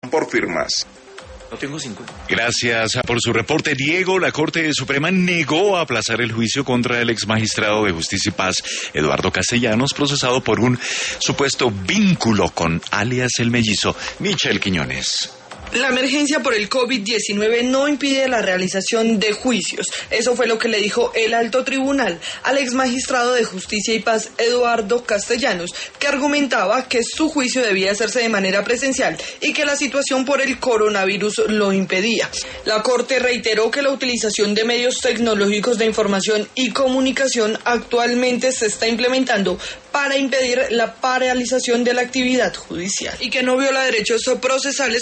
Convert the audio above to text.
por firmas. No tengo 50. Gracias por su reporte, Diego. La Corte Suprema negó aplazar el juicio contra el exmagistrado de Justicia y Paz, Eduardo Castellanos, procesado por un supuesto vínculo con alias El Mellizo. Michelle Quiñones. La emergencia por el COVID-19 no impide la realización de juicios. Eso fue lo que le dijo el alto tribunal al exmagistrado de Justicia y Paz, Eduardo Castellanos, que argumentaba que su juicio debía hacerse de manera presencial y que la situación por el coronavirus lo impedía. La Corte reiteró que la utilización de medios tecnológicos de información y comunicación actualmente se está implementando para impedir la paralización de la actividad judicial y que no viola derechos procesales